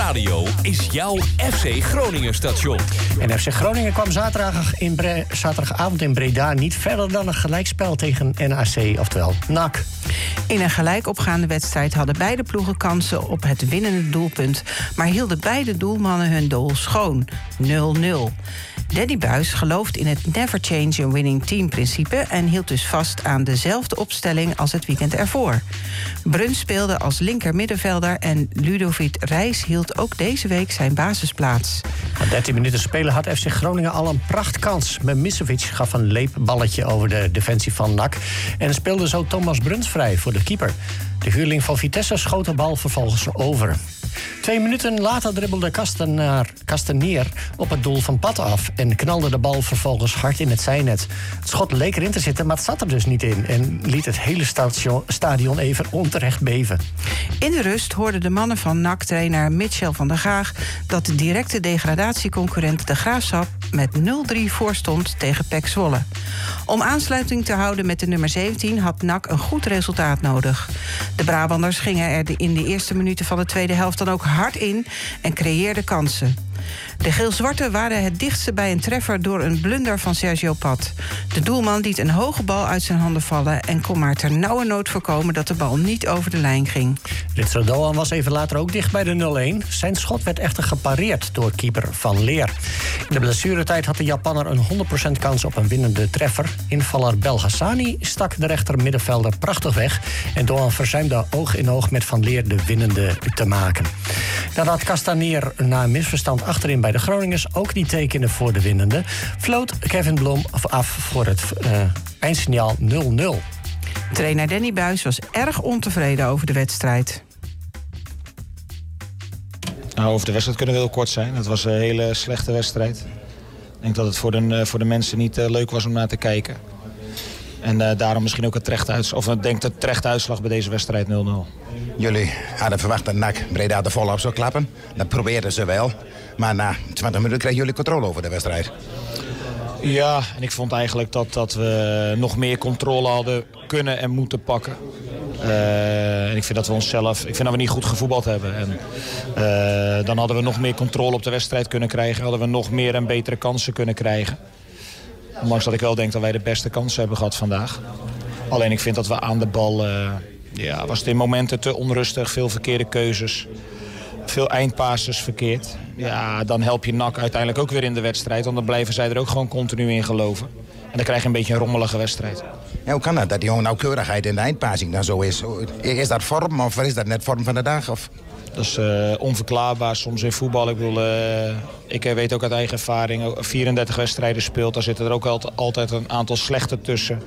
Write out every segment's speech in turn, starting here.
radio is jouw FC Groningen station. En FC Groningen kwam zaterdagavond in Breda niet verder dan een gelijkspel tegen NAC, oftewel NAC. In een gelijk opgaande wedstrijd hadden beide ploegen kansen op het winnende doelpunt, maar hielden beide doelmannen hun doel schoon. 0-0. Danny Buis gelooft in het never change a winning team principe en hield dus vast aan dezelfde opstelling als het weekend ervoor. Bruns speelde als linker middenvelder en Ludovic Reis hield ook deze week zijn basisplaats. Na 13 minuten spelen had FC Groningen al een prachtkans. Memisevic gaf een leepballetje over de defensie van NAC en speelde zo Thomas Bruns vrij voor de keeper. De huurling van Vitesse schoot de bal vervolgens over. 2 minuten later dribbelde Castanier op het doel van Pat af en knalde de bal vervolgens hard in het zijnet. Het schot leek erin te zitten, maar het zat er dus niet in en liet het hele stadion even onterecht beven. In de rust hoorden de mannen van NAC-trainer Mitchell van der Gaag dat de directe degradatieconcurrent De Graafschap met 0-3 voorstond tegen PEC Zwolle. Om aansluiting te houden met de nummer 17 had NAC een goed resultaat nodig. De Brabanders gingen er in de eerste minuten van de tweede helft dan ook hard in en creëerden kansen. De geel-zwarte waren het dichtste bij een treffer door een blunder van Sergio Pat. De doelman liet een hoge bal uit zijn handen vallen en kon maar ternauwernood voorkomen dat de bal niet over de lijn ging. Ritso Doan was even later ook dicht bij de 0-1. Zijn schot werd echter gepareerd door keeper Van Leer. In de blessuretijd had de Japanner een 100% kans op een winnende treffer. Invaller Belhassani stak de rechter middenvelder prachtig weg en Doan verzuimde oog in oog met Van Leer de winnende te maken. Nadat Castanier na een misverstand achterin bij de Groningers ook niet tekende voor de winnende, floot Kevin Blom af voor het eindsignaal 0-0. Trainer Danny Buis was erg ontevreden over de wedstrijd. Nou, over de wedstrijd kunnen we heel kort zijn. Het was een hele slechte wedstrijd. Ik denk dat het voor de mensen niet leuk was om naar te kijken. En daarom misschien ook het terechte uitslag bij deze wedstrijd 0-0. Jullie hadden verwacht dat NAC Breda de volop zou klappen. Dat probeerden ze wel. Maar na 20 minuten kregen jullie controle over de wedstrijd. Ja, en ik vond eigenlijk dat we nog meer controle hadden kunnen en moeten pakken. En ik vind dat we niet goed gevoetbald hebben. En dan hadden we nog meer controle op de wedstrijd kunnen krijgen. Hadden we nog meer en betere kansen kunnen krijgen. Ondanks dat ik wel denk dat wij de beste kansen hebben gehad vandaag. Alleen ik vind dat we aan de bal was het in momenten te onrustig. Veel verkeerde keuzes. Veel eindpasses verkeerd. Ja, dan help je NAC uiteindelijk ook weer in de wedstrijd. Want dan blijven zij er ook gewoon continu in geloven. En dan krijg je een beetje een rommelige wedstrijd. Ja, hoe kan dat die nauwkeurigheid in de eindpassing dan zo is? Is dat vorm of is dat net vorm van de dag? Of? Dat is onverklaarbaar soms in voetbal. Ik bedoel, ik weet ook uit eigen ervaring, 34 wedstrijden speelt. Daar zitten er ook altijd een aantal slechte tussen.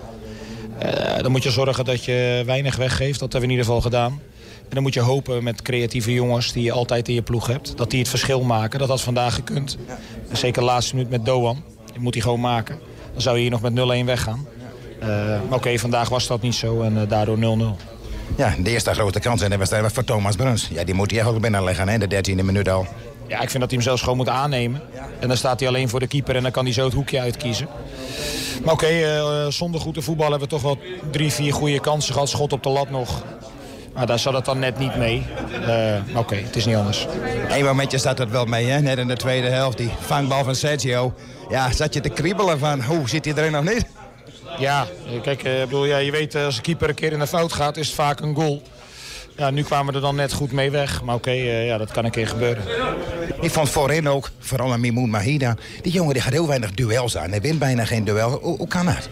Dan moet je zorgen dat je weinig weggeeft. Dat hebben we in ieder geval gedaan. En dan moet je hopen met creatieve jongens die je altijd in je ploeg hebt. Dat die het verschil maken. Dat had vandaag gekund. En zeker de laatste minuut met Doan. Die moet hij gewoon maken. Dan zou je hier nog met 0-1 weggaan. Maar oké, vandaag was dat niet zo en daardoor 0-0. Ja, de eerste grote kans in de wedstrijd was voor Thomas Bruns. Ja, die moet hij ook binnenleggen, hè, de 13e minuut al. Ja, ik vind dat hij hem zelfs gewoon moet aannemen. En dan staat hij alleen voor de keeper en dan kan hij zo het hoekje uitkiezen. Maar oké, zonder goed te voetbal hebben we toch wel 3-4 goede kansen gehad. Schot op de lat nog. Maar daar zat het dan net niet mee. Maar oké, het is niet anders. Eén momentje zat het wel mee, hè? Net in de tweede helft. Die vangbal van Sergio. Ja, zat je te kriebelen van, hoe zit hij erin nog niet? Ja, kijk, je weet als een keeper een keer in de fout gaat, is het vaak een goal. Ja, nu kwamen we er dan net goed mee weg. Maar oké, dat kan een keer gebeuren. Ik vond voorin ook, vooral aan Mimoun Mahida, die jongen die gaat heel weinig duels aan. Hij wint bijna geen duel. Hoe kan dat?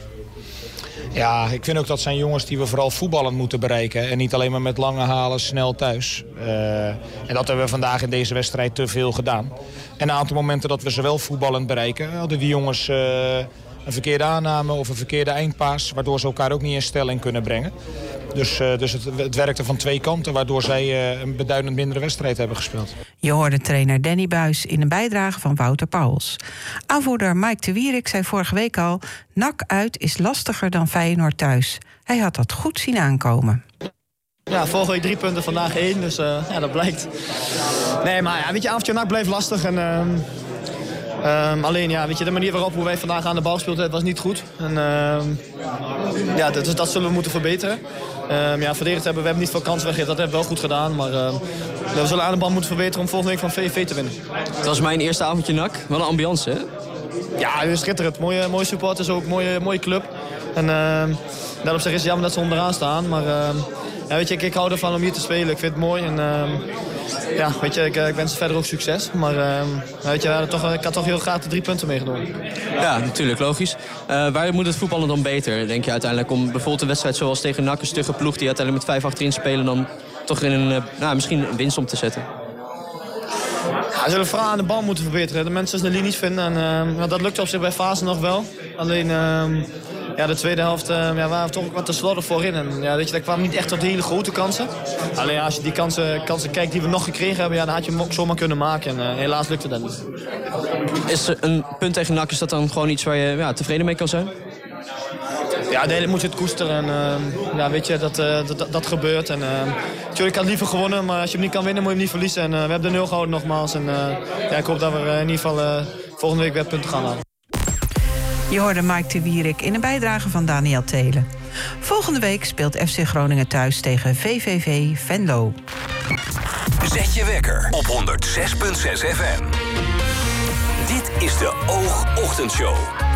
Ja, ik vind ook dat zijn jongens die we vooral voetballend moeten bereiken. En niet alleen maar met lange halen snel thuis. En dat hebben we vandaag in deze wedstrijd te veel gedaan. En een aantal momenten dat we ze wel voetballend bereiken, hadden die jongens een verkeerde aanname of een verkeerde eindpaas, waardoor ze elkaar ook niet in stelling kunnen brengen. Dus het werkte van twee kanten, waardoor zij een beduidend mindere wedstrijd hebben gespeeld. Je hoorde trainer Danny Buis in een bijdrage van Wouter Pauwels. Aanvoerder Mike de Wierik zei vorige week al, NAC uit is lastiger dan Feyenoord thuis. Hij had dat goed zien aankomen. Ja, vorige week 3 punten, vandaag 1, dus dat blijkt. Nee, maar ja, weet je, avondje NAC bleef lastig en Alleen, ja, weet je, de manier waarop hoe wij vandaag aan de bal speelden, was niet goed. En, ja, dat zullen we moeten verbeteren. Verdedigd hebben we niet veel kansen weggegeven. Dat hebben we wel goed gedaan. Maar we zullen aan de bal moeten verbeteren om volgende week van VVV te winnen. Het was mijn eerste avondje NAC. Wel een ambiance, hè? Ja, schitterend. Mooie supporters ook. Mooie club. En daarop zeg is het jammer dat ze onderaan staan. Maar ja, weet je, ik hou ervan om hier te spelen. Ik vind het mooi. En ja, weet je, ik wens ze verder ook succes. Maar weet je, ik had toch heel graag de 3 punten meegenomen. Ja, natuurlijk, logisch. Waar moet het voetballen dan beter, denk je uiteindelijk? Om bijvoorbeeld een wedstrijd zoals tegen NAC, een stugge ploeg die uiteindelijk met 5 achterin spelen, dan toch in misschien een winst om te zetten? Ja, we zullen vooral aan de bal moeten verbeteren. De mensen de linies vinden. En dat lukt op zich bij Fase nog wel. Alleen de tweede helft waren we toch ook wat te slordig voorin. En ja, weet je, daar kwamen niet echt tot hele grote kansen. Alleen als je die kansen kijkt die we nog gekregen hebben, ja, dan had je hem ook zomaar kunnen maken. En helaas lukte dat niet. Is een punt tegen NAC, is dat dan gewoon iets waar je tevreden mee kan zijn? Ja, uiteindelijk moet je het koesteren. En ja, weet je, dat gebeurt. En natuurlijk had ik liever gewonnen, maar als je hem niet kan winnen, moet je hem niet verliezen. En we hebben de 0 gehouden nogmaals. En ja, ik hoop dat we in ieder geval volgende week weer punten gaan halen. Je hoorde Mike de Wierik in een bijdrage van Daniel Thelen. Volgende week speelt FC Groningen thuis tegen VVV Venlo. Zet je wekker op 106.6 FM. Dit is de Oogochtendshow.